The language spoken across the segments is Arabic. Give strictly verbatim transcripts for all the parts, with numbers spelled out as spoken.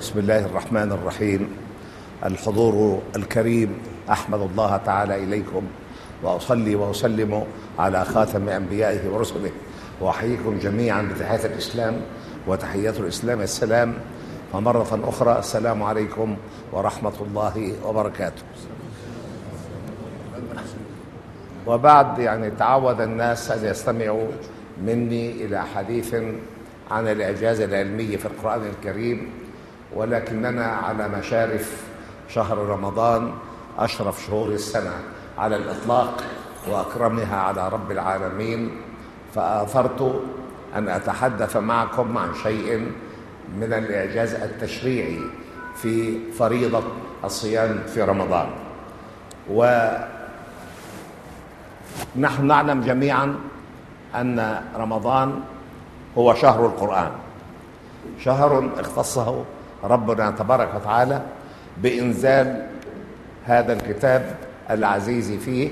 بسم الله الرحمن الرحيم. الحضور الكريم، أحمد الله تعالى إليكم وأصلي وأسلم على خاتم أنبيائه ورسله، وأحييكم جميعا بتحية الإسلام، وتحية الإسلام السلام. فمرة أخرى السلام عليكم ورحمة الله وبركاته. وبعد، يعني تعود الناس أن يستمعوا مني إلى حديث عن الإعجاز العلمي في القرآن الكريم، ولكننا على مشارف شهر رمضان، أشرف شهور السنة على الإطلاق وأكرمها على رب العالمين، فآثرت أن أتحدث معكم عن شيء من الإعجاز التشريعي في فريضة الصيام في رمضان. ونحن نعلم جميعا أن رمضان هو شهر القرآن، شهر اختصه ربنا تبارك وتعالى بإنزال هذا الكتاب العزيز فيه،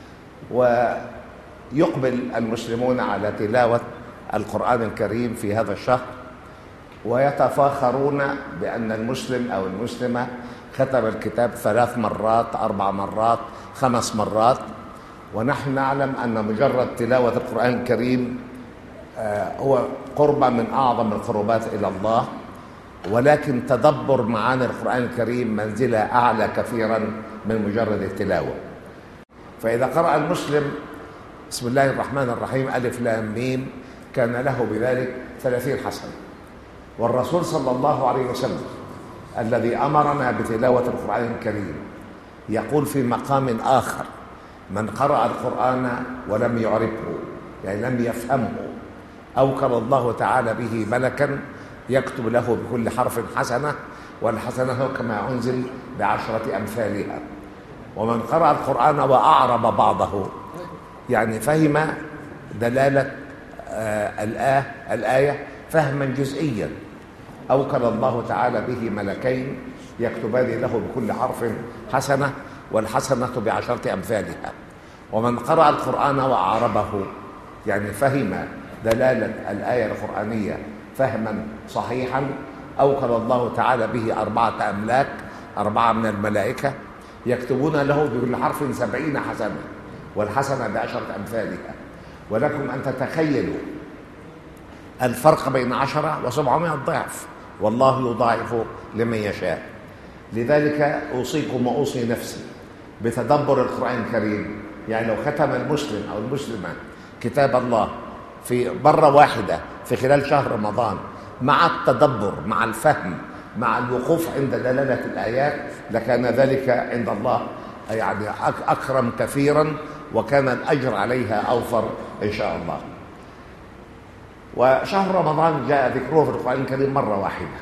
ويقبل المسلمون على تلاوة القرآن الكريم في هذا الشهر، ويتفاخرون بأن المسلم أو المسلمة ختم الكتاب ثلاث مرات، أربع مرات، خمس مرات. ونحن نعلم أن مجرد تلاوة القرآن الكريم هو قربة من أعظم القربات إلى الله، ولكن تدبر معاني القرآن الكريم منزلة أعلى كثيرا من مجرد التلاوة. فإذا قرأ المسلم بسم الله الرحمن الرحيم ألف لام ميم كان له بذلك ثلاثين حسنة. والرسول صلى الله عليه وسلم الذي أمرنا بتلاوة القرآن الكريم يقول في مقام آخر: من قرأ القرآن ولم يعرفه، يعني لم يفهمه، أوكل الله تعالى به ملكا يكتب له بكل حرف حسنة، والحسنة كما أنزل بعشرة أمثالها. ومن قرأ القرآن وأعرب بعضه، يعني فهم دلالة آه الآية الآية فهما جزئيا، أوكل الله تعالى به ملكين يكتبان له بكل حرف حسنة، والحسنة بعشرة أمثالها. ومن قرأ القرآن وأعربه، يعني فهم دلالة الآية القرآنية فهما صحيحا، أوكل الله تعالى به أربعة أملاك، أربعة من الملائكة يكتبون له بكل حرف سبعين حسنة، والحسنة بعشرة أمثالها. ولكم أن تتخيلوا الفرق بين عشرة وسبعمائة ضعف، والله يضاعف لمن يشاء. لذلك أوصيكم وأوصي نفسي بتدبر القرآن الكريم. يعني لو ختم المسلم أو المسلمة كتاب الله في مرة واحدة في خلال شهر رمضان، مع التدبر، مع الفهم، مع الوقوف عند دلالة الآيات، لكان ذلك عند الله يعني أكرم كثيرا، وكان الأجر عليها أوفر إن شاء الله. وشهر رمضان جاء ذكره في القرآن الكريم مرة واحدة،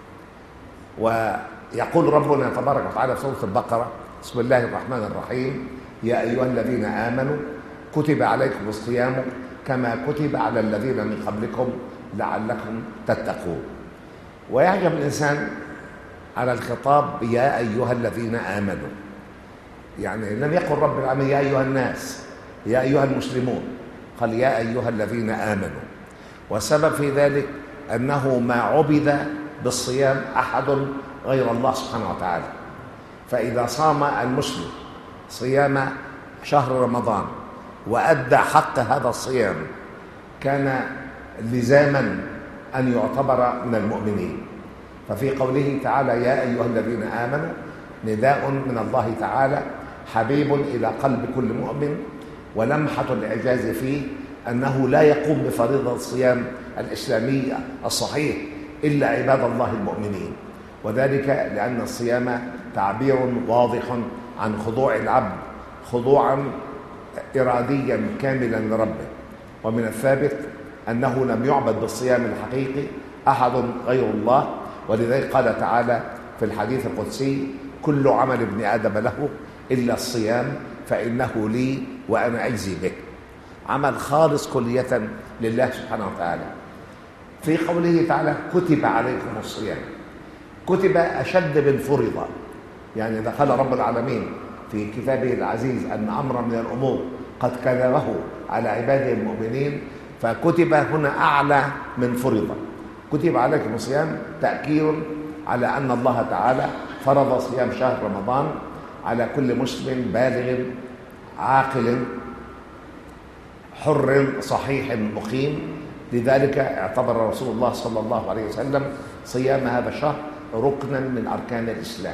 ويقول ربنا تبارك وتعالى في سورة البقرة: بسم الله الرحمن الرحيم يا أيها الذين آمنوا كتب عليكم الصيام كما كتب على الذين من قبلكم لعلكم تتقون. ويعجب الإنسان على الخطاب يا أيها الذين آمنوا، يعني لم يقل رب العالمين يا أيها الناس، يا أيها المسلمون، قال يا أيها الذين آمنوا. والسبب في ذلك أنه ما عبد بالصيام أحد غير الله سبحانه وتعالى. فإذا صام المسلم صيام شهر رمضان وأدى حق هذا الصيام، كان لزاما أن يعتبر من المؤمنين. ففي قوله تعالى يا أيها الذين آمنوا نداء من الله تعالى حبيب إلى قلب كل مؤمن، ولمحة الإعجاز فيه أنه لا يقوم بفريضة الصيام الإسلامية الصحيح إلا عباد الله المؤمنين. وذلك لأن الصيام تعبير واضح عن خضوع العبد خضوعا إراديا كاملا لربه. ومن الثابت أنه لم يعبد بالصيام الحقيقي أحد غير الله، ولذلك قال تعالى في الحديث القدسي: كل عمل ابن آدم له إلا الصيام فإنه لي وأنا أجزي به. عمل خالص كلية لله سبحانه وتعالى. في قوله تعالى كتب عليكم الصيام، كتب أشد من فرض. يعني دخل رب العالمين في كتابه العزيز أن أمر من الأمور قد كتبه على عباده المؤمنين، فكتب هنا أعلى من فرض. كتب عليكم الصيام تأكيد على أن الله تعالى فرض صيام شهر رمضان على كل مسلم بالغ عاقل حر صحيح مقيم. لذلك اعتبر رسول الله صلى الله عليه وسلم صيام هذا الشهر ركنا من أركان الإسلام.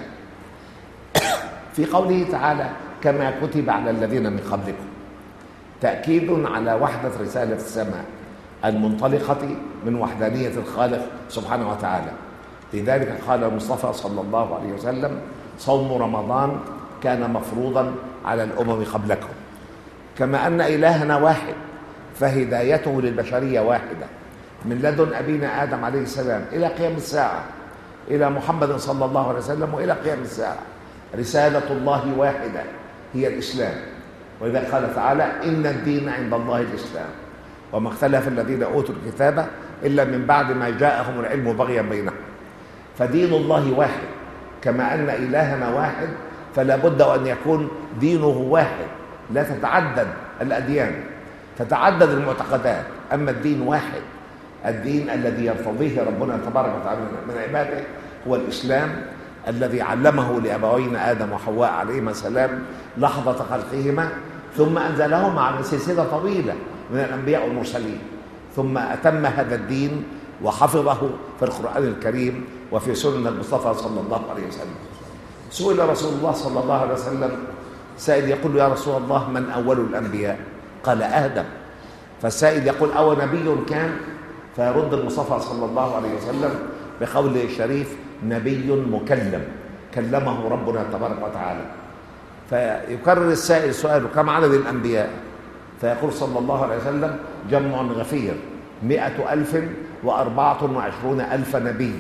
في قوله تعالى كما كتب على الذين من قبلكم، تأكيد على وحدة رسالة السماء المنطلقة من وحدانية الخالق سبحانه وتعالى. لذلك قال المصطفى صلى الله عليه وسلم صوم رمضان كان مفروضا على الأمم قبلكم. كما أن إلهنا واحد فهدايته للبشرية واحدة من لدن أبينا آدم عليه السلام إلى قيام الساعة، إلى محمد صلى الله عليه وسلم وإلى قيام الساعة. رسالة الله واحدة هي الإسلام، وإذا قال تعالى إن الدين عند الله الإسلام وما اختلف الذين أوتوا الكتاب إلا من بعد ما جاءهم العلم بغيا بينهم. فدين الله واحد، كما أن إلهنا واحد فلا بد أن يكون دينه واحد، لا تتعدد الأديان، تتعدد المعتقدات، أما الدين واحد. الدين الذي يرتضيه ربنا تبارك وتعالى من عباده هو الإسلام الذي علمه لأبوينا آدم وحواء عليهما السلام لحظة خلقهما، ثم أنزلهما على سلسلة طويلة من الأنبياء والمرسلين، ثم أتم هذا الدين وحفظه في القرآن الكريم وفي سنة المصطفى صلى الله عليه وسلم. سئل رسول الله صلى الله عليه وسلم سائل يقول يا رسول الله من أول الأنبياء؟ قال آدم. فالسائل يقول أو نبي كان؟ فيرد المصطفى صلى الله عليه وسلم بقوله الشريف نبي مكلم كلمه ربنا تبارك وتعالى. فيكرر السائل سؤاله كم عدد الأنبياء؟ فيقول صلى الله عليه وسلم جمع غفير مئة ألف وأربعة وعشرون ألف نبي.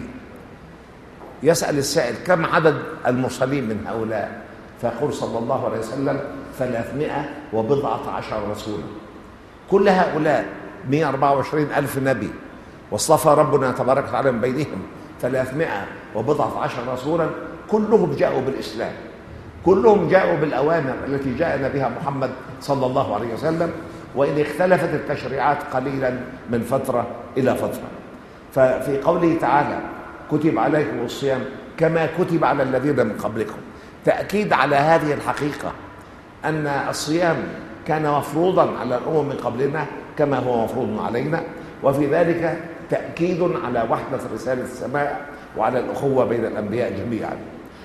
يسأل السائل كم عدد المرسلين من هؤلاء؟ فيقول صلى الله عليه وسلم ثلاثمائة وبضعة عشر رسولا. كل هؤلاء مئة وأربعة وعشرين ألف نبي، واصطفى ربنا تبارك وتعالى من بينهم ثلاثمائة وبضعة عشر رسولا، كلهم جاءوا بالإسلام، كلهم جاءوا بالأوامر التي جاءنا بها محمد صلى الله عليه وسلم، وإن اختلفت التشريعات قليلا من فترة إلى فترة. ففي قوله تعالى كتب عليكم الصيام كما كتب على الذين من قبلكم، تأكيد على هذه الحقيقة أن الصيام كان مفروضا على الأمم من قبلنا كما هو مفروض علينا، وفي ذلك تأكيد على وحدة رسالة السماء وعلى الأخوة بين الأنبياء جميعا.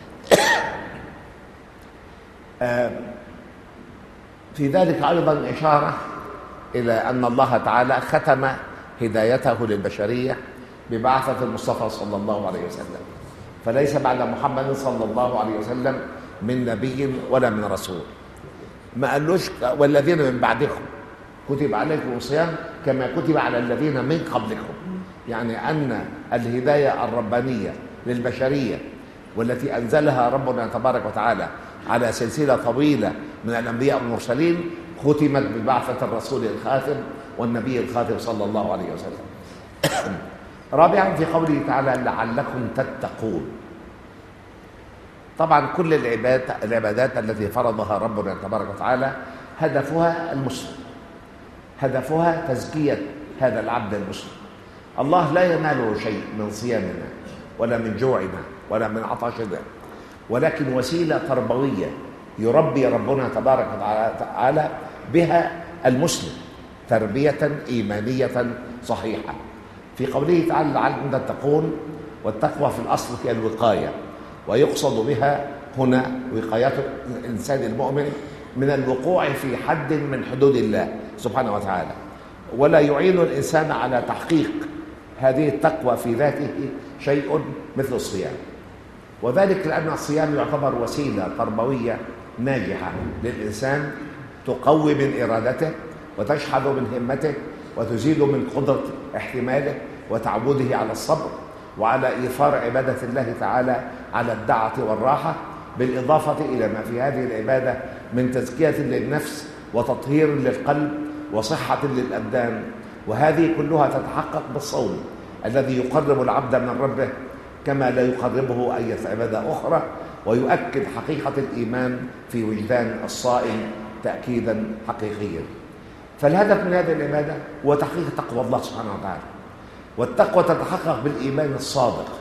في ذلك أيضا إشارة إلى أن الله تعالى ختم هدايته للبشرية ببعثة المصطفى صلى الله عليه وسلم، فليس بعد محمد صلى الله عليه وسلم من نبي ولا من رسول. ما قالوش والذين من بعدكم كتب عليكم الصيام كما كتب على الذين من قبلكم، يعني أن الهداية الربانية للبشرية والتي أنزلها ربنا تبارك وتعالى على سلسلة طويلة من الأنبياء والمرسلين ختمت ببعثة الرسول الخاتم والنبي الخاتم صلى الله عليه وسلم. رابعا في قوله تعالى لعلكم تتقون. طبعا كل العبادات, العبادات التي فرضها ربنا تبارك وتعالى هدفها المسلم، هدفها تزكية هذا العبد المسلم. الله لا يناله شيء من صيامنا ولا من جوعنا ولا من عطشنا، ولكن وسيلة تربوية يربي ربنا تبارك وتعالى بها المسلم تربية إيمانية صحيحة. في قوله تعالى لعلكم تتقون، والتقوى في الأصل هي الوقاية، ويقصد بها هنا وقاية الإنسان المؤمن من الوقوع في حد من حدود الله سبحانه وتعالى، ولا يعين الإنسان على تحقيق هذه التقوى في ذاته شيء مثل الصيام، وذلك لأن الصيام يعتبر وسيلة تربوية ناجحة للإنسان تقوي من إرادته وتشحذ من همته وتزيد من قدرة احتماله وتعوده على الصبر وعلى إيثار عبادة الله تعالى على الدعة والراحة، بالإضافة إلى ما في هذه العبادة من تزكية للنفس وتطهير للقلب وصحة للأبدان، وهذه كلها تتحقق بالصوم الذي يقرب العبد من ربه كما لا يقربه أي عبادة أخرى، ويؤكد حقيقة الإيمان في وجدان الصائم تأكيدا حقيقيا. فالهدف من هذه العبادة هو تحقيق تقوى الله سبحانه وتعالى، والتقوى تتحقق بالإيمان الصادق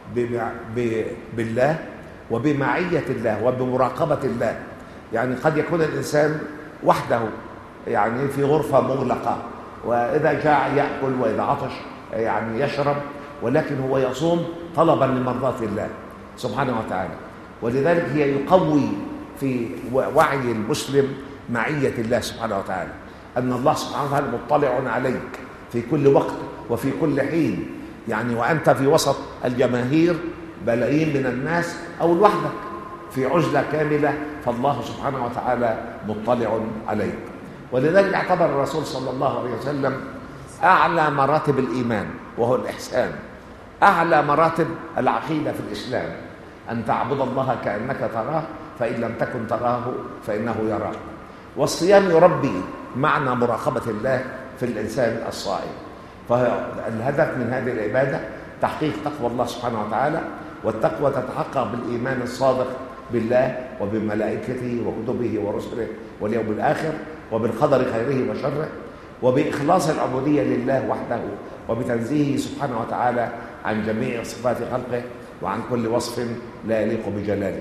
بالله وبمعية الله وبمراقبة الله. يعني قد يكون الإنسان وحده يعني في غرفة مغلقة، وإذا جاع يأكل وإذا عطش يعني يشرب، ولكن هو يصوم طلبا لمرضاة الله سبحانه وتعالى. ولذلك هي يقوي في وعي المسلم معية الله سبحانه وتعالى، أن الله سبحانه وتعالى مطلع عليك في كل وقت وفي كل حين. يعني وأنت في وسط الجماهير بلايين من الناس أو لوحدك في عزلة كاملة، فالله سبحانه وتعالى مطلع عليك. ولذلك اعتبر الرسول صلى الله عليه وسلم أعلى مراتب الإيمان وهو الإحسان، أعلى مراتب العقيدة في الإسلام، أن تعبد الله كأنك تراه فإن لم تكن تراه فإنه يراك. والصيام يربي معنى مراقبة الله في الإنسان الصائم. فالهدف من هذه العبادة تحقيق تقوى الله سبحانه وتعالى، والتقوى تتحقق بالإيمان الصادق بالله وبملائكته وكتبه ورسله واليوم الآخر وبالقدر خيره وشره، وبإخلاص العبودية لله وحده، وبتنزيهه سبحانه وتعالى عن جميع صفات خلقه وعن كل وصف لا يليق بجلاله،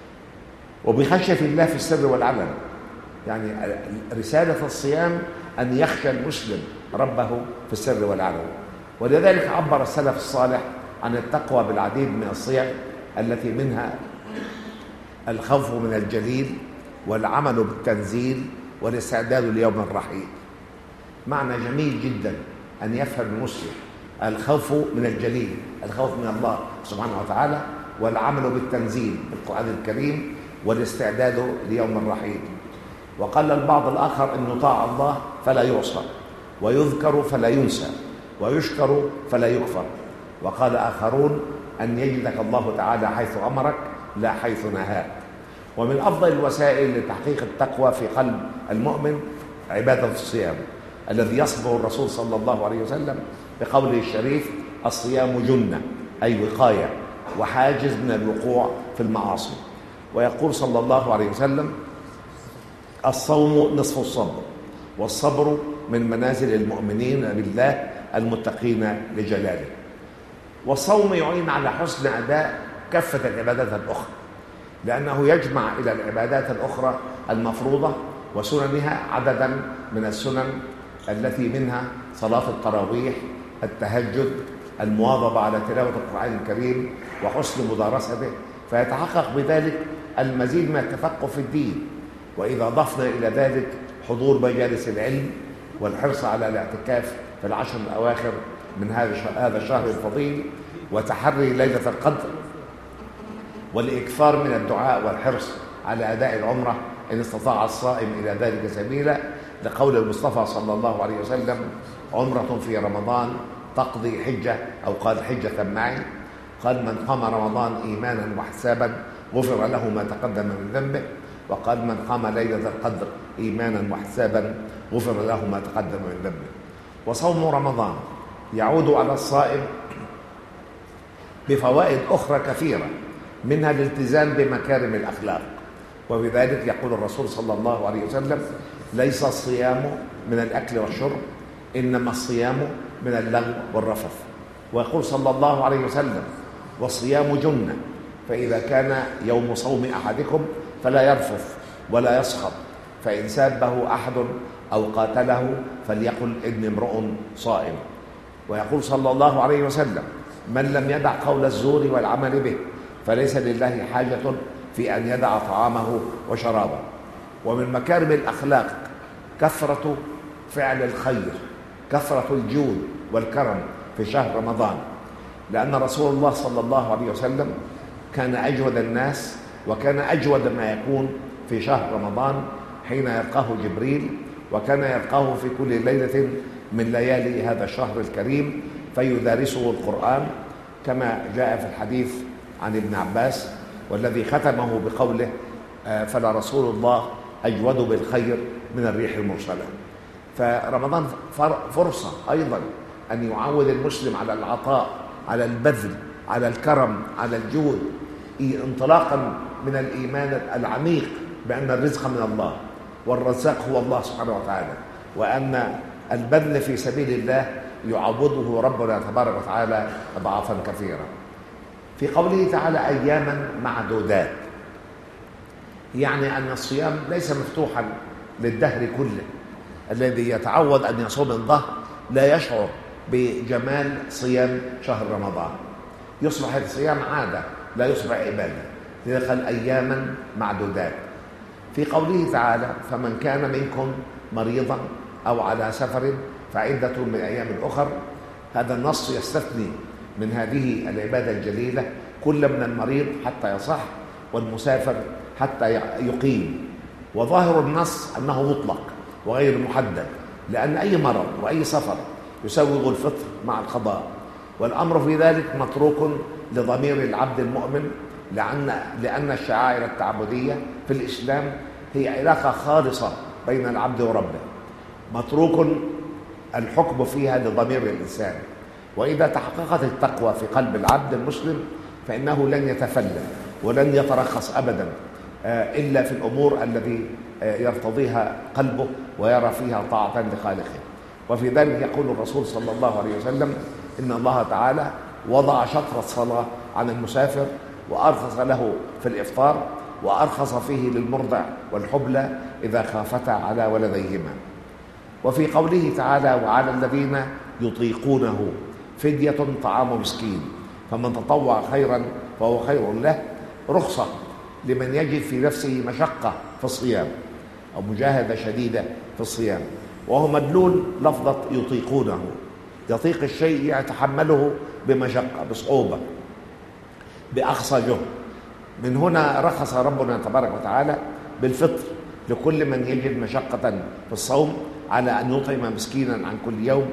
وبخشية الله في السر والعلن. يعني رسالة الصيام أن يخشى المسلم ربه في السر والعلن. ولذلك عبر السلف الصالح عن التقوى بالعديد من الصيغ، التي منها الخوف من الجليل والعمل بالتنزيل والاستعداد ليوم الرحيل. معنى جميل جدا أن يفهم المسلم الخوف من الجليل، الخوف من الله سبحانه وتعالى، والعمل بالتنزيل بالقرآن الكريم، والاستعداد ليوم الرحيل. وقال البعض الآخر أن يطاع الله فلا يعصى، ويذكر فلا ينسى، ويشكر فلا يكفر. وقال آخرون أن يجدك الله تعالى حيث أمرك لا حيث نهاك. ومن أفضل الوسائل لتحقيق التقوى في قلب المؤمن عبادة الصيام، الذي يصفه الرسول صلى الله عليه وسلم بقوله الشريف: الصيام جنة، أي وقاية وحاجز من الوقوع في المعاصي. ويقول صلى الله عليه وسلم: الصوم نصف الصبر، والصبر من منازل المؤمنين بالله المتقين لجلاله. والصوم يعين على حسن أداء كافة العبادات الأخرى، لأنه يجمع إلى العبادات الأخرى المفروضة وسننها عددا من السنن، التي منها صلاة التراويح، التهجد، المواظبة على تلاوة القرآن الكريم وحسن مدارسته، فيتحقق بذلك المزيد من التفقه في الدين. وإذا ضفنا إلى ذلك حضور مجالس العلم والحرص على الاعتكاف في العشر الأواخر من هذا الشهر الفضيل، وتحري ليلة القدر، والإكثار من الدعاء والحرص على أداء العمرة إن استطاع الصائم إلى ذلك سبيلا، لقول المصطفى صلى الله عليه وسلم: عمرة في رمضان تقضي حجة، أو قال حجة معي. قال: من قام رمضان إيمانا واحتسابا غفر له ما تقدم من ذنبه. وقال: من قام ليلة القدر إيمانا واحتسابا غفر له ما تقدم من ذنبه. وصوم رمضان يعود على الصائم بفوائد أخرى كثيرة، منها الالتزام بمكارم الأخلاق. وبذلك يقول الرسول صلى الله عليه وسلم: ليس الصيام من الأكل والشرب، إنما الصيام من اللغو والرفث. ويقول صلى الله عليه وسلم: والصيام جنة، فإذا كان يوم صوم أحدكم فلا يرفث ولا يسخط، فإن سابه أحد أو قاتله فليقل إني امرؤ صائم. ويقول صلى الله عليه وسلم: من لم يدع قول الزور والعمل به فليس لله حاجة في أن يدع طعامه وشرابه. ومن مكارم الأخلاق كثرة فعل الخير، كثرة الجود والكرم في شهر رمضان، لأن رسول الله صلى الله عليه وسلم كان أجود الناس، وكان أجود ما يكون في شهر رمضان حين يلقاه جبريل، وكان يلقاه في كل ليلة من ليالي هذا الشهر الكريم فيدارسه القرآن، كما جاء في الحديث عن ابن عباس، والذي ختمه بقوله: فلا رسول الله أجود بالخير من الريح المرسلة. فرمضان فرصة أيضا أن يعود المسلم على العطاء، على البذل، على الكرم، على الجود، انطلاقا من الإيمان العميق بأن الرزق من الله، والرزاق هو الله سبحانه وتعالى، وأن البذل في سبيل الله يعوضه ربنا تبارك وتعالى أضعافا كثيرة. في قوله تعالى أياما معدودات، يعني أن الصيام ليس مفتوحا للدهر كله. الذي يتعود أن يصوم الظهر لا يشعر بجمال صيام شهر رمضان، يصبح الصيام عادة لا يصبح عبادة. لذلك قال أياما معدودات. في قوله تعالى فمن كان منكم مريضا أو على سفر فعدة من أيام أخر، هذا النص يستثني من هذه العبادة الجليلة كل من المريض حتى يصح والمسافر حتى يقيم. وظاهر النص أنه مطلق وغير محدد، لأن أي مرض وأي سفر يسوغ الفطر مع القضاء، والأمر في ذلك متروك لضمير العبد المؤمن، لأن لأن الشعائر التعبدية في الإسلام هي علاقة خالصة بين العبد وربه، متروك الحكم فيها لضمير الإنسان. وإذا تحققت التقوى في قلب العبد المسلم فإنه لن يتفلت ولن يترخص أبدا إلا في الأمور التي يرتضيها قلبه ويرى فيها طاعة لخالقه. وفي ذلك يقول الرسول صلى الله عليه وسلم إن الله تعالى وضع شطر الصلاة عن المسافر وأرخص له في الإفطار، وأرخص فيه للمرضع والحبلى إذا خافتا على ولديهما. وفي قوله تعالى وعلى الذين يطيقونه فدية طعام مسكين فمن تطوع خيرا فهو خير له، رخصة لمن يجد في نفسه مشقة في الصيام أو مجاهدة شديدة في الصيام، وهو مدلول لفظة يطيقونه. يطيق الشيء يتحمله بمشقة بصعوبة بأقصى جهد. من هنا رخص ربنا تبارك وتعالى بالفطر لكل من يجد مشقة في الصوم على أن يطعم مسكينا عن كل يوم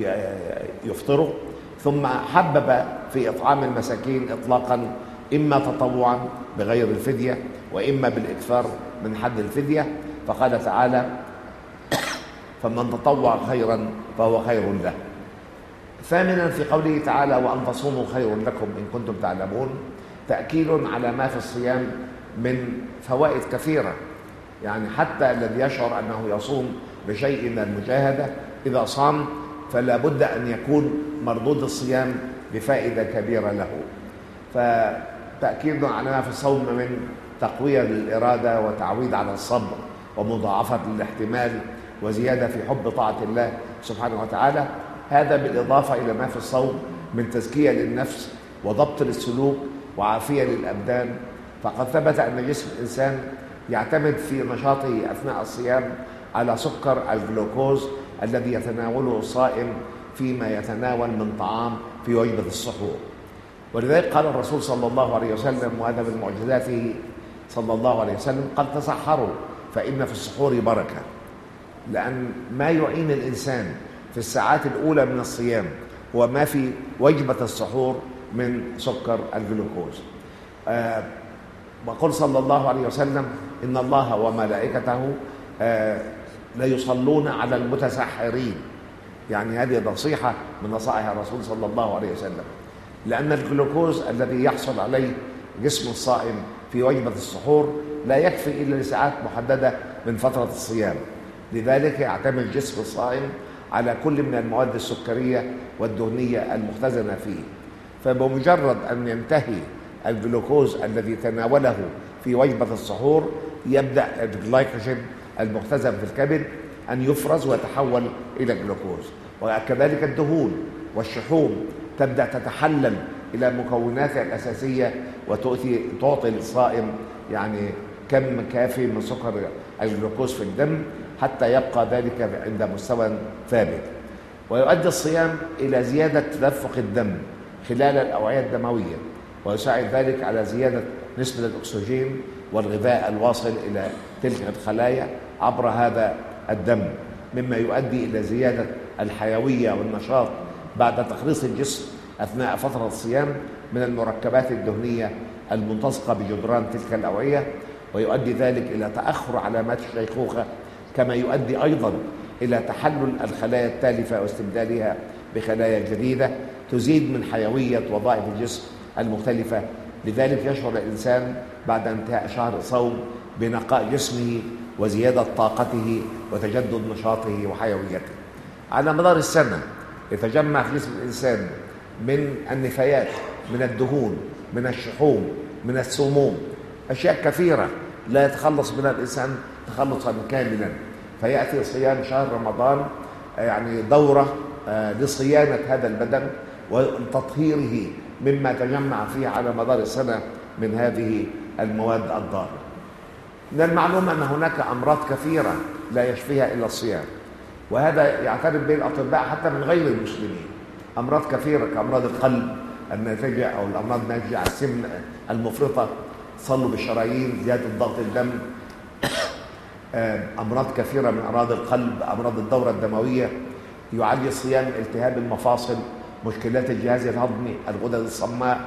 يفطره، ثم حبب في إطعام المساكين إطلاقا إما تطوعا بغير الفدية وإما بالإكثار من حد الفدية، فقال تعالى فمن تطوع خيرا فهو خير له. ثامنا في قوله تعالى وأن تصوموا خير لكم إن كنتم تعلمون، تأكيد على ما في الصيام من فوائد كثيرة. يعني حتى الذي يشعر أنه يصوم بشيء من المجاهدة إذا صام فلا بد أن يكون مردود الصيام بفائدة كبيرة له. فتأكيد على ما في الصوم من تقوية للإرادة وتعويد على الصبر ومضاعفة الاحتمال وزيادة في حب طاعة الله سبحانه وتعالى. هذا بالإضافة إلى ما في الصوم من تزكية للنفس وضبط للسلوك وعافية للأبدان. فقد ثبت أن جسم الإنسان يعتمد في نشاطه أثناء الصيام على سكر الجلوكوز الذي يتناوله الصائم فيما يتناول من طعام في وجبة السحور. ولذلك قال الرسول صلى الله عليه وسلم، وهذا من معجزاته صلى الله عليه وسلم، قد تسحروا فإن في السحور بركة، لأن ما يعين الإنسان في الساعات الأولى من الصيام هو ما في وجبة السحور من سكر الجلوكوز. آه وقل صلى الله عليه وسلم إن الله وملائكته آه ليصلون على المتسحرين. يعني هذه نصيحة من نصائح الرسول صلى الله عليه وسلم، لأن الجلوكوز الذي يحصل عليه جسم الصائم في وجبة السحور لا يكفي إلا لساعات محددة من فترة الصيام. لذلك يعتمد جسم الصائم على كل من المواد السكرية والدهنية المختزنة فيه. فبمجرد أن ينتهي الجلوكوز الذي تناوله في وجبة السحور يبدأ الجلايكوجين المختزن في الكبد أن يفرز ويتحول إلى جلوكوز، وكذلك الدهون والشحوم تبدأ تتحلل إلى مكوناتها الأساسية وتعطي تعطي للصائم يعني كم كافي من سكر الجلوكوز في الدم حتى يبقى ذلك عند مستوى ثابت. ويؤدي الصيام إلى زيادة تدفق الدم خلال الأوعية الدموية، ويساعد ذلك على زيادة نسبة الأكسجين والغذاء الواصل إلى تلك الخلايا عبر هذا الدم، مما يؤدي إلى زيادة الحيوية والنشاط بعد تخليص الجسم أثناء فترة الصيام من المركبات الدهنية الملتصقة بجدران تلك الأوعية، ويؤدي ذلك إلى تأخر علامات الشيخوخة، كما يؤدي أيضا إلى تحلل الخلايا التالفة واستبدالها بخلايا جديدة تزيد من حيوية وظائف الجسم المختلفة. لذلك يشعر الإنسان بعد انتهاء شهر الصوم بنقاء جسمه وزيادة طاقته وتجدد نشاطه وحيويته. على مدار السنة يتجمع في جسم الإنسان من النفايات من الدهون من الشحوم، من السموم، أشياء كثيرة لا يتخلص منها الإنسان تخلصا كاملا. فيأتي صيام شهر رمضان يعني دورة لصيانة هذا البدن وتطهيره مما تجمع فيه على مدار السنة من هذه المواد الضارة. من المعلوم أن هناك أمراض كثيرة لا يشفيها إلا الصيام، وهذا يعترف به الأطباء حتى من غير المسلمين. أمراض كثيرة كأمراض القلب الناتجة أو الأمراض الناتجة عن السمنة المفرطة، تصلب الشرايين، زيادة ضغط الدم، أمراض كثيرة من أمراض القلب، أمراض الدورة الدموية. يعالج الصيام التهاب المفاصل، مشكلات الجهاز الهضمي، الغدد الصماء،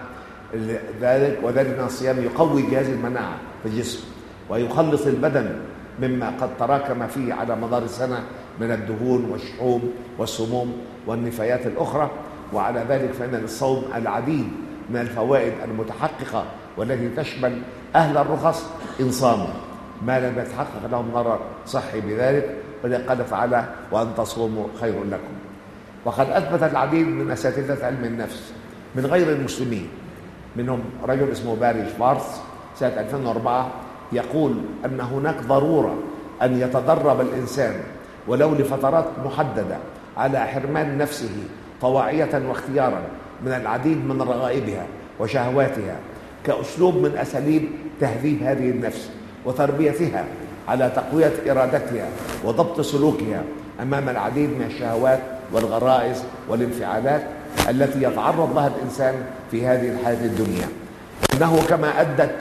ذلك وذلك الصيام يقوي جهاز المناعة في الجسم ويخلص البدن مما قد تراكم فيه على مدار السنة من الدهون والشحوم والسموم والنفايات الأخرى. وعلى ذلك فإن للصوم العديد من الفوائد المتحققة والتي تشمل أهل الرخص إن صاموا، ما لم يتحقق لهم ضرر صحي بذلك، ولذلك قال تعالى وأن تصوموا خير لكم. وقد أثبت العديد من أساتذة علم النفس من غير المسلمين، منهم رجل اسمه باري شفارتز سنة ألفين وأربعة يقول أن هناك ضرورة أن يتدرب الإنسان ولو لفترات محددة على حرمان نفسه طواعية واختيارا من العديد من رغائبها وشهواتها كأسلوب من أساليب تهذيب هذه النفس وتربيتها على تقوية إرادتها وضبط سلوكها أمام العديد من الشهوات والغرائز والانفعالات التي يتعرض لها الإنسان في هذه الحياة الدنيا. أنه كما أدت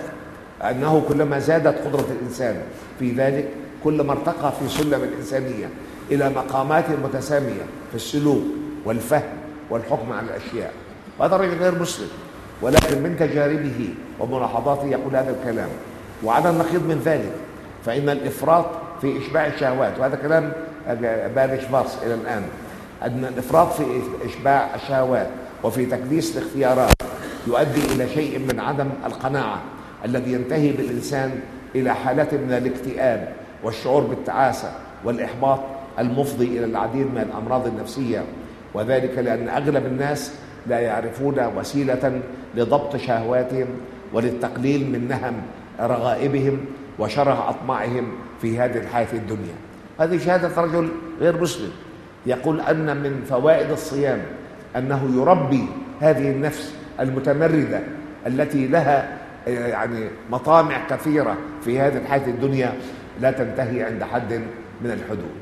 أنه كلما زادت قدرة الإنسان في ذلك كلما ارتقى في سلم الإنسانية إلى مقامات متسامية في السلوك والفهم والحكم على الأشياء. وهذا الرجل غير مسلم، ولكن من تجاربه وملاحظاته يقول هذا الكلام. وعلى النقيض من ذلك فإن الإفراط في إشباع الشهوات، وهذا كلام باري شفارتز إلى الآن، أن الإفراط في إشباع الشهوات وفي تكديس الاختيارات يؤدي إلى شيء من عدم القناعة الذي ينتهي بالإنسان إلى حالة من الاكتئاب والشعور بالتعاسة والإحباط المفضي إلى العديد من الأمراض النفسية. وذلك لأن أغلب الناس لا يعرفون وسيلة لضبط شهواتهم وللتقليل من نهم رغائبهم وشره أطماعهم في هذه الحياة الدنيا. هذه شهادة رجل غير مسلم يقول أن من فوائد الصيام أنه يربي هذه النفس المتمردة التي لها يعني مطامع كثيرة في هذه الحياة الدنيا لا تنتهي عند حد من الحدود.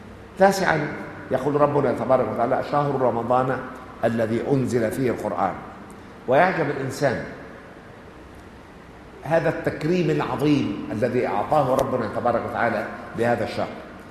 تاسعا يقول ربنا تبارك وتعالى شهر رمضان الذي أنزل فيه القرآن. ويعجب الإنسان هذا التكريم العظيم الذي أعطاه ربنا تبارك وتعالى لهذا الشهر.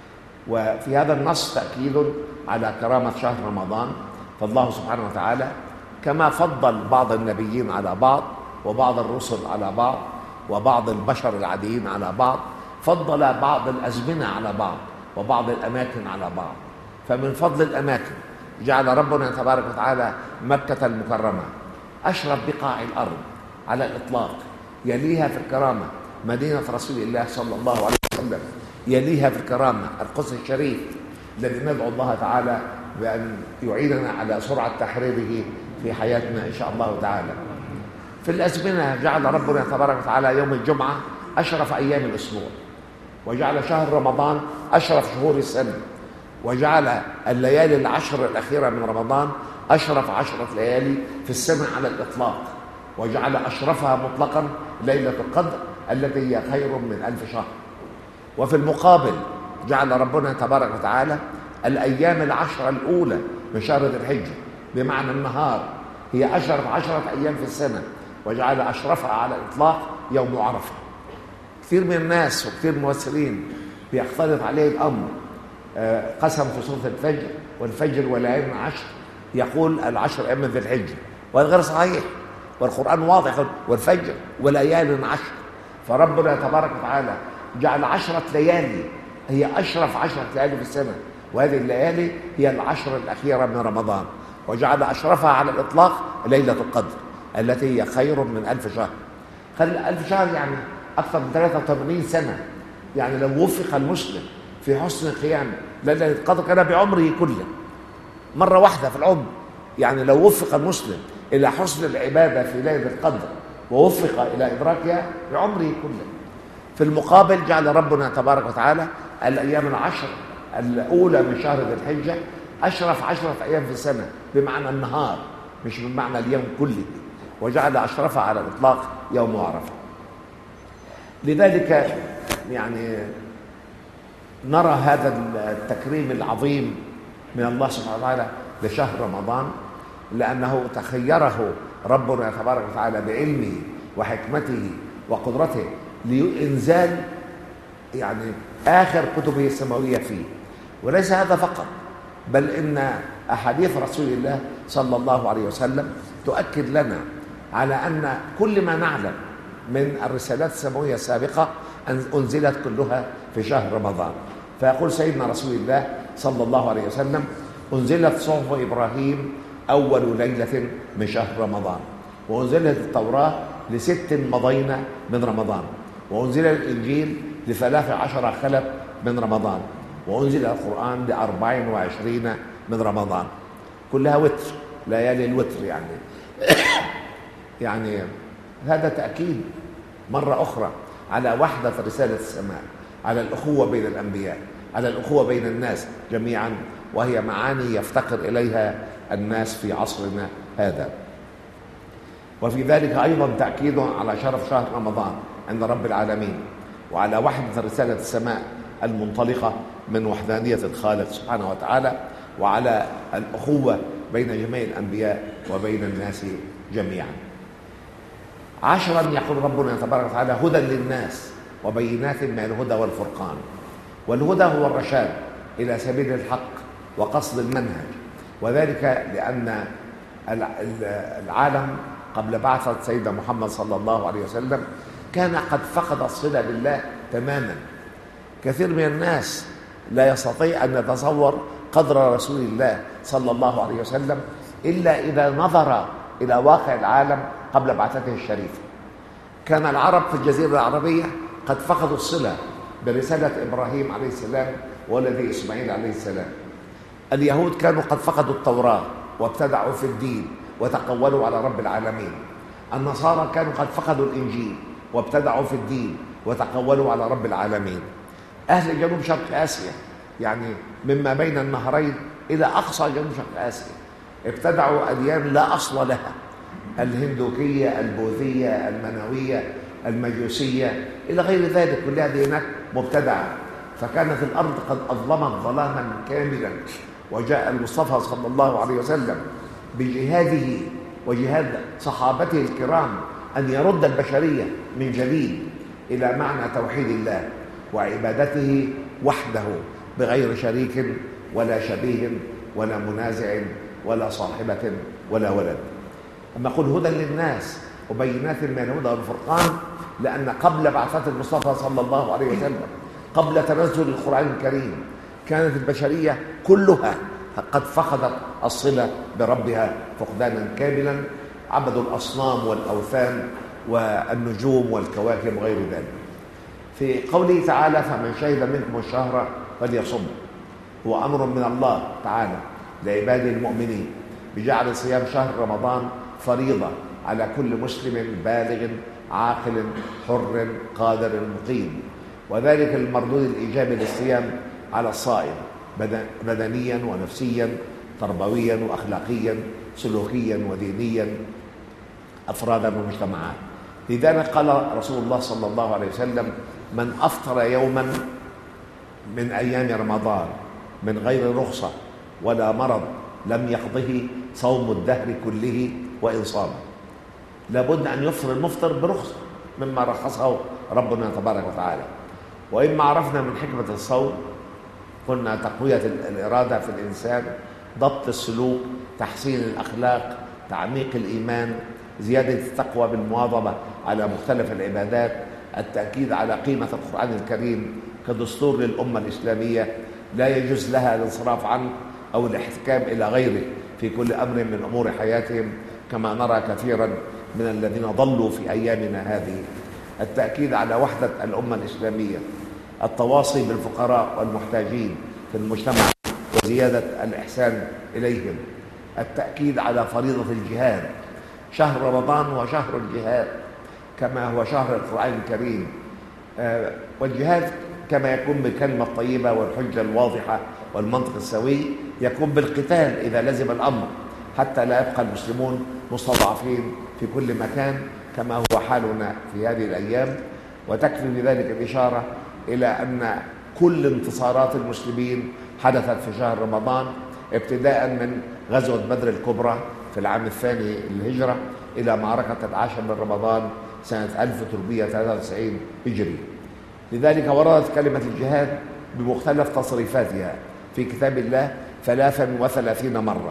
وفي هذا النص تأكيد على كرامة شهر رمضان، فالله سبحانه وتعالى كما فضل بعض النبيين على بعض وبعض الرسل على بعض وبعض البشر العاديين على بعض، فضل بعض الأزمنة على بعض وبعض الأماكن على بعض. فمن فضل الأماكن جعل ربنا تبارك وتعالى مكة المكرمة أشرف بقاع الأرض على الإطلاق، يليها في الكرامة مدينة رسول الله صلى الله عليه وسلم، يليها في الكرامة القدس الشريف الذي ندعو الله تعالى بأن يعيننا على سرعة تحريره في حياتنا إن شاء الله تعالى. في الأزمنة جعل ربنا تبارك وتعالى يوم الجمعة أشرف أيام الأسبوع، وجعل شهر رمضان أشرف شهور السنة، وجعل الليالي العشر الأخيرة من رمضان أشرف عشرة ليالي في السنة على الإطلاق، وجعل أشرفها مطلقا ليلة القدر التي هي خير من ألف شهر. وفي المقابل جعل ربنا تبارك وتعالى الأيام العشرة الأولى من شهر ذي الحجة بمعنى النهار هي أشرف عشرة أيام في السنة، وجعل أشرفها على الإطلاق يوم عرفة. كثير من الناس وكثير من المفسرين بيختلط عليه الأمر، قسم في سورة الفجر والفجر وليالي عشر، يقول العشر أيام من ذي الحجة، وهذا غير صحيح، والقرآن واضح والفجر وليالي عشر. فربنا تبارك وتعالى جعل عشرة ليالي هي أشرف عشرة ليالي في السنة، وهذه الليالي هي العشر الأخيرة من رمضان، وجعل أشرفها على الإطلاق ليلة القدر التي هي خير من ألف شهر. خلي ألف شهر يعني أكثر من ثلاثة وثمانين سنة. يعني لو وفق المسلم في حسن القيام ليلة القدر كان بعمره كله مرة واحدة في العمر. يعني لو وفق المسلم إلى حسن العبادة في ليلة القدر ووفق إلى إدراكها بعمره كله. في المقابل جعل ربنا تبارك وتعالى الأيام العشر الأولى من شهر ذي الحجة أشرف عشرة أيام في السنة، بمعنى النهار مش بمعنى اليوم كله، وجعل أشرفها على الإطلاق يوم عرفة. لذلك يعني نرى هذا التكريم العظيم من الله سبحانه وتعالى لشهر رمضان، لأنه تخيره ربنا تبارك وتعالى بعلمه وحكمته وقدرته لإنزال يعني آخر كتبه السماوية فيه. وليس هذا فقط، بل إن أحاديث رسول الله صلى الله عليه وسلم تؤكد لنا على أن كل ما نعلم من الرسالات السماوية السابقة أنزلت كلها في شهر رمضان. فيقول سيدنا رسول الله صلى الله عليه وسلم: أنزلت صحف إبراهيم أول ليلة من شهر رمضان، وأنزلت التوراة لست مضينا من رمضان، وأنزل الإنجيل لثلاث عشر خلف من رمضان، وأنزل القرآن لأربع وعشرين من رمضان. كلها وتر، ليالي الوتر يعني يعني هذا تأكيد مرة أخرى على وحدة رسالة السماء، على الأخوة بين الأنبياء، على الأخوة بين الناس جميعا، وهي معاني يفتقر إليها الناس في عصرنا هذا. وفي ذلك أيضا تأكيد على شرف شهر رمضان عند رب العالمين، وعلى وحدة رسالة السماء المنطلقة من وحدانية الخالق سبحانه وتعالى، وعلى الأخوة بين جميع الأنبياء وبين الناس جميعا. عشرا يقول ربنا تبارك وتعالى: هدى للناس وبينات من الهدى والفرقان. والهدى هو الرشاد إلى سبيل الحق وقصد المنهج، وذلك لأن العالم قبل بعثة سيدنا محمد صلى الله عليه وسلم كان قد فقد الصلة بالله تماما. كثير من الناس لا يستطيع أن يتصور قدر رسول الله صلى الله عليه وسلم إلا إذا نظر إلى واقع العالم قبل بعثته الشريفة. كان العرب في الجزيرة العربية قد فقدوا الصلة برسالة إبراهيم عليه السلام وولده إسماعيل عليه السلام. اليهود كانوا قد فقدوا التوراة وابتدعوا في الدين وتقولوا على رب العالمين. النصارى كانوا قد فقدوا الإنجيل وابتدعوا في الدين وتقولوا على رب العالمين. أهل جنوب شرق آسيا، يعني مما بين النهرين إلى أقصى جنوب شرق آسيا، ابتدعوا أديان لا أصل لها: الهندوكية، البوذية، المنوية، المجوسية، إلى غير ذلك، كلها ديانات مبتدعة. فكانت الأرض قد أظلمت ظلاما كاملا، وجاء المصطفى صلى الله عليه وسلم بجهاده وجهاد صحابته الكرام أن يرد البشرية من جديد إلى معنى توحيد الله وعبادته وحده بغير شريك ولا شبيه ولا منازع ولا صاحبة ولا ولد. أما قل هدى للناس وبينات من الهدى والفرقان، لأن قبل بعثة المصطفى صلى الله عليه وسلم، قبل تنزل القرآن الكريم، كانت البشرية كلها قد فقدت الصلة بربها فقدانا كاملا. عبدوا الأصنام والأوثان والنجوم والكواكب وغير ذلك. في قوله تعالى: فمن شهد منكم الشهر فليصم، هو أمر من الله تعالى لعباده المؤمنين بجعل صيام شهر رمضان فريضة على كل مسلم بالغ عاقل حر قادر مقيم، وذلك المردود الإيجابي للصيام على الصائم بدنيا ونفسيا تربويا وأخلاقيا سلوكيا ودينيا أفرادا ومجتمعات. لذلك قال رسول الله صلى الله عليه وسلم: من أفطر يوما من أيام رمضان من غير رخصة ولا مرض لم يقضه صوم الدهر كله وإن صام. لابد أن يفطر المفطر برخصة مما رخصه ربنا تبارك وتعالى. وإما عرفنا من حكمة الصوم قلنا تقوية الإرادة في الإنسان، ضبط السلوك، تحسين الأخلاق، تعميق الإيمان، زيادة التقوى بالمواظبة على مختلف العبادات، التأكيد على قيمة القرآن الكريم كدستور للأمة الإسلامية لا يجوز لها الانصراف عنه أو الاحتكام إلى غيره في كل أمر من أمور حياتهم، كما نرى كثيرا من الذين ضلوا في أيامنا هذه. التأكيد على وحدة الأمة الإسلامية، التواصي بالفقراء والمحتاجين في المجتمع وزيادة الإحسان إليهم، التأكيد على فريضة الجهاد. شهر رمضان هو شهر الجهاد، كما هو شهر القرآن الكريم. والجهاد كما يكون بالكلمة الطيبة والحجة الواضحة والمنطق السوي يكون بالقتال إذا لزم الأمر، حتى لا يبقى المسلمون مستضعفين في كل مكان كما هو حالنا في هذه الأيام. وتكفي بذلك الإشارة إلى أن كل انتصارات المسلمين حدثت في شهر رمضان، ابتداء من غزوة بدر الكبرى في العام الثاني للهجرة إلى معركة العاشر من رمضان سنة ألف وثلاثمائة وثلاثة وتسعين هجري. لذلك وردت كلمة الجهاد بمختلف تصريفاتها في كتاب الله ثلاثا وثلاثين مرة.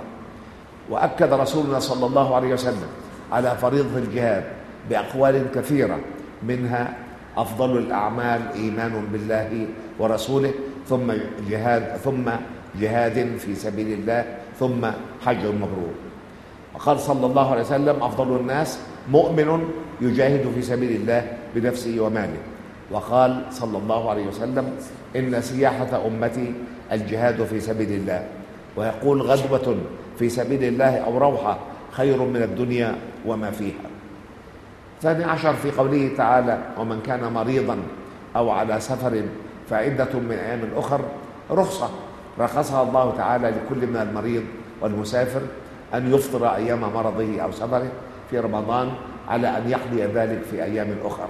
وأكد رسولنا صلى الله عليه وسلم على فريضة الجهاد بأقوال كثيرة، منها أفضل الأعمال إيمان بالله ورسوله، ثم جهاد ثم جهاد في سبيل الله، ثم حج مبرور. وقال صلى الله عليه وسلم أفضل الناس مؤمن يجاهد في سبيل الله بنفسه وماله. وقال صلى الله عليه وسلم إن سياحة أمتي الجهاد في سبيل الله. ويقول غدوة في سبيل الله أو روحة خير من الدنيا وما فيها. ثاني عشر في قوله تعالى ومن كان مريضا أو على سفر فعدة من أيام أخر، رخصة رخصها الله تعالى لكل من المريض والمسافر أن يفطر أيام مرضه أو سفره في رمضان على أن يقضي ذلك في أيام أخر.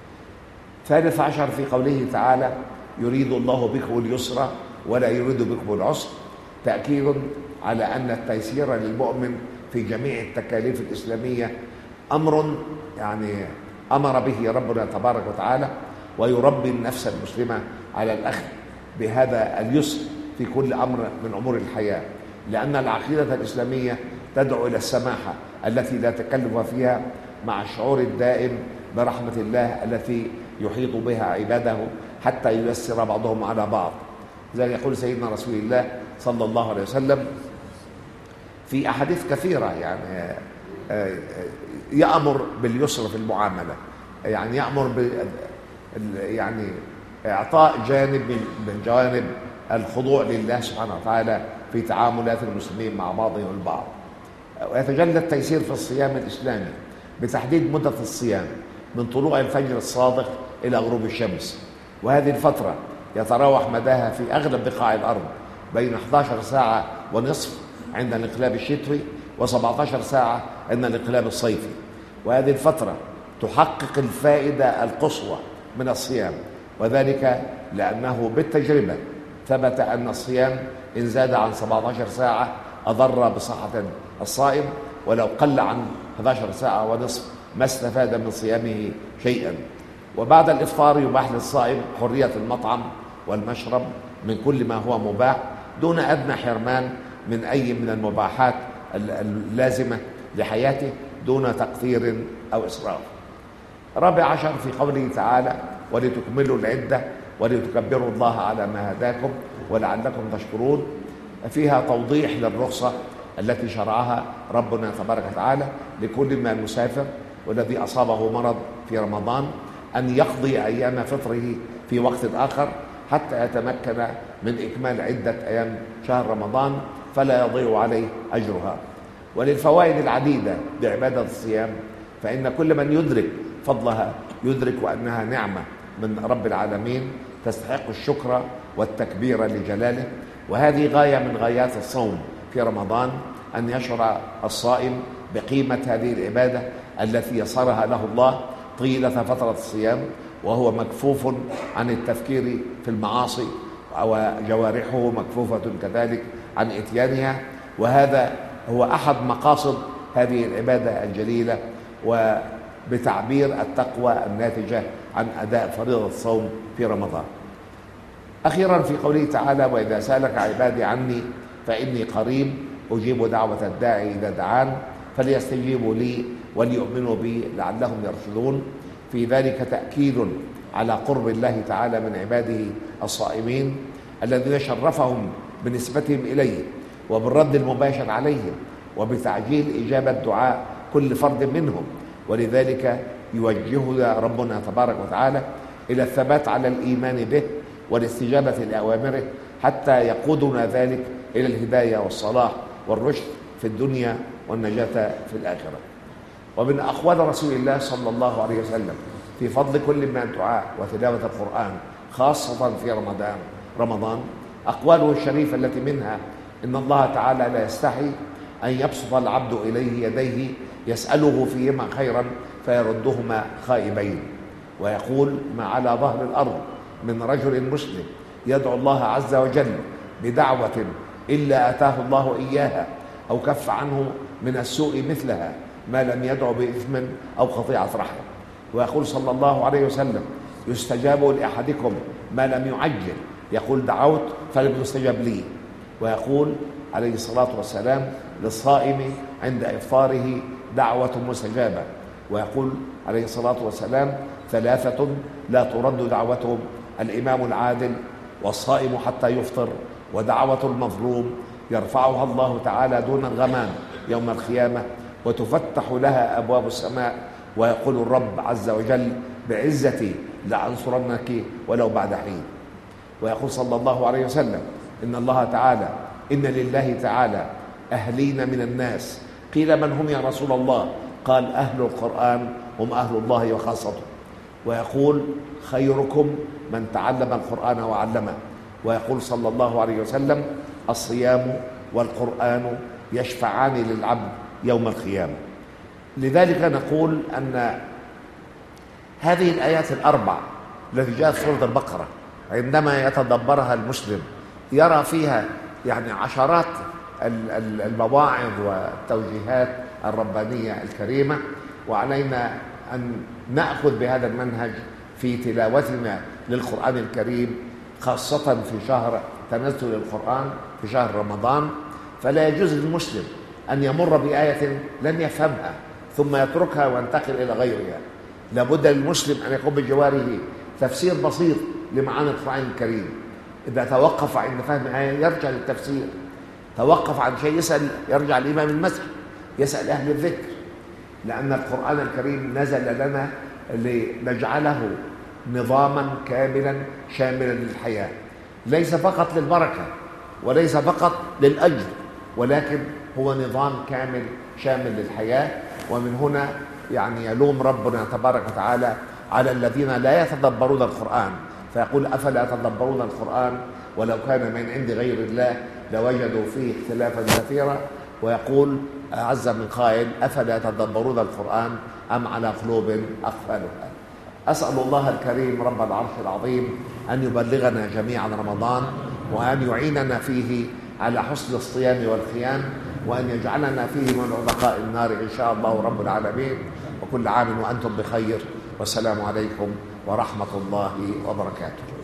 ثالث عشر في قوله تعالى يريد الله بكم اليسر ولا يريد بكم العسر، تأكيد على أن التيسير للمؤمن في جميع التكاليف الإسلامية أمر يعني أمر به ربنا تبارك وتعالى، ويربي النفس المسلمة على الأخذ بهذا اليسر في كل أمر من أمور الحياة، لأن العقيدة الإسلامية تدعو إلى السماحة التي لا تكلف فيها، مع الشعور الدائم برحمة الله التي يحيط بها عباده حتى ييسر بعضهم على بعض. لذلك يقول سيدنا رسول الله صلى الله عليه وسلم في أحاديث كثيرة يعني يأمر باليسر في المعاملة، يعني يأمر ب يعني إعطاء جانب من جوانب الخضوع لله سبحانه وتعالى في تعاملات المسلمين مع بعضهم البعض. ويتجلى التيسير في الصيام الإسلامي بتحديد مدة الصيام من طلوع الفجر الصادق إلى غروب الشمس، وهذه الفترة يتراوح مداها في أغلب بقاع الأرض بين إحدى عشرة ساعة ونصف عند الانقلاب الشتوي وسبعة عشر ساعة عند الانقلاب الصيفي. وهذه الفترة تحقق الفائدة القصوى من الصيام، وذلك لأنه بالتجربة ثبت أن الصيام إن زاد عن سبعة عشر ساعة أضر بصحة الصائم، ولو قل عن إحدى عشرة ساعة ونصف ما استفاد من صيامه شيئا. وبعد الإفطار يباح للصائم حرية المطعم والمشرب من كل ما هو مباح دون أدنى حرمان من أي من المباحات اللازمة لحياته دون تقصير أو إسراف. رابع عشر في قوله تعالى ولتكملوا العدة ولتكبروا الله على ما هداكم ولعلكم تشكرون، فيها توضيح للرخصة التي شرعها ربنا تبارك وتعالى لكل من المسافر والذي أصابه مرض في رمضان أن يقضي أيام فطره في وقت آخر حتى يتمكن من إكمال عدة أيام شهر رمضان فلا يضيع عليه أجرها. وللفوائد العديدة بعبادة الصيام، فإن كل من يدرك فضلها يدرك أنها نعمة من رب العالمين تستحق الشكر والتكبير لجلاله. وهذه غاية من غايات الصوم في رمضان، أن يشعر الصائم بقيمة هذه العبادة التي يسرها له الله طيلة فترة الصيام، وهو مكفوف عن التفكير في المعاصي وجوارحه مكفوفة كذلك عن إتيانها. وهذا هو أحد مقاصد هذه العبادة الجليلة، وبتعبير التقوى الناتجة عن أداء فريضة الصوم في رمضان. أخيرا في قوله تعالى وإذا سألك عبادي عني فإني قريب أجيب دعوة الداعي إذا دعان فليستجيبوا لي وليؤمنوا بي لعلهم يرشدون، في ذلك تأكيد على قرب الله تعالى من عباده الصائمين الذين شرفهم بنسبتهم إليه وبالرد المباشر عليهم وبتعجيل إجابة دعاء كل فرد منهم. ولذلك يوجهنا ربنا تبارك وتعالى إلى الثبات على الإيمان به والاستجابة لأوامره حتى يقودنا ذلك إلى الهداية والصلاح والرشد في الدنيا والنجاة في الآخرة. ومن أقوال رسول الله صلى الله عليه وسلم في فضل كل من الدعاء وتلاوة القرآن خاصة في رمضان رمضان أقواله الشريفة التي منها إن الله تعالى لا يستحي أن يبسط العبد إليه يديه يسأله فيهما خيرا فيردهما خائبين، ويقول: ما على ظهر الأرض من رجل مسلم يدعو الله عز وجل بدعوة إلا أتاه الله إياها أو كف عنه من السوء مثلها ما لم يدعو بإثم أو قطيعة رحم. ويقول صلى الله عليه وسلم: يستجاب لأحدكم ما لم يعجل، يقول: دعوت فلم يستجب لي. ويقول عليه الصلاة والسلام: للصائم عند إفطاره دعوة مستجابة. ويقول عليه الصلاة والسلام: ثلاثة لا ترد دعوتهم: الإمام العادل، والصائم حتى يفطر، ودعوة المظلوم يرفعها الله تعالى دون الغمام يوم القيامة وتفتح لها أبواب السماء، ويقول الرب عز وجل: بعزتي لأنصرنك ولو بعد حين. ويقول صلى الله عليه وسلم: إن الله تعالى إن لله تعالى أهلين من الناس. قيل: من هم يا رسول الله؟ قال: أهل القرآن هم أهل الله وخاصته. ويقول: خيركم من تعلم القرآن وعلمه. ويقول صلى الله عليه وسلم: الصيام والقرآن يشفعان للعبد يوم القيامة. لذلك نقول أن هذه الآيات الأربع التي جاءت في سورة البقرة عندما يتدبرها المسلم يرى فيها يعني عشرات المواعظ والتوجيهات الربانية الكريمة، وعلينا أن نأخذ بهذا المنهج في تلاوتنا للقرآن الكريم، خاصة في شهر تنزل القرآن في شهر رمضان. فلا يجوز للمسلم أن يمر بآية لن يفهمها ثم يتركها وينتقل إلى غيرها. لابد للمسلم أن يقوم بجواره تفسير بسيط لمعاني القرآن الكريم. إذا توقف عند فهم آية يرجع للتفسير، توقف عن شيء يسأل يرجع لإمام المسجد، يسأل أهل الذكر، لأن القرآن الكريم نزل لنا لنجعله نظاما كاملا شاملا للحياة، ليس فقط للبركة وليس فقط للأجر، ولكن هو نظام كامل شامل للحياة. ومن هنا يعني يلوم ربنا تبارك وتعالى على الذين لا يتدبرون القرآن، فيقول: أفلا يتدبرون القرآن ولو كان من عند غير الله لوجدوا فيه اختلافا كثيرا. ويقول عز من قائل: أفلا يتدبرون القرآن أم على قلوب أقفالها. أسأل الله الكريم رب العرش العظيم أن يبلغنا جميعا رمضان، وأن يعيننا فيه على حسن الصيام والقيام، وأن يجعلنا فيه من عتقاء النار إن شاء الله رب العالمين. وكل عام وأنتم بخير، والسلام عليكم ورحمة الله وبركاته.